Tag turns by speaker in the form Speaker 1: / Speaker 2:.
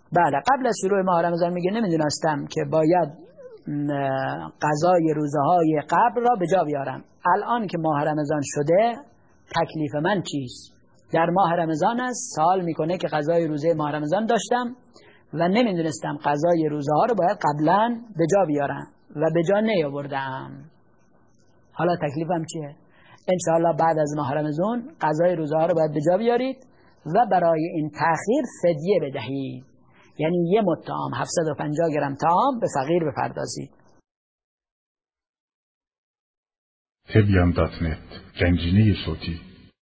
Speaker 1: بله قبل از شروع ماه رمضان میگه نمیدونستم که باید قضای روزهای قبل را به جا بیارم. الان که ماه رمضان شده تکلیف من چیست؟ در ماه رمضان است، سوال میکنه که قضای روزه ماه رمضان داشتم و نمیدونستم قضای روزه ها رو باید قبلا به جا بیارم و به جا نیاوردم. حالا تکلیفم چیه؟ انشاءالله بعد از ماه رمضان قضای روزه ها رو باید به جا بیارید و برای این تأخیر فدیه بدهید، یعنی یه مد طعام 750 گرم طعام به فقیر بپردازید.
Speaker 2: تبیان.net گنجینه صوتی